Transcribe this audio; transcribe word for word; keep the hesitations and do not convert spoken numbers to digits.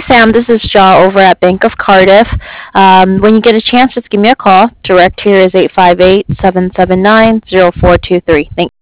Sam. This is Jaw over at Bank of Cardiff. Um, when you get a chance, just give me a call. Direct here is eight five eight, seven seven nine, zero four two three. Thanks.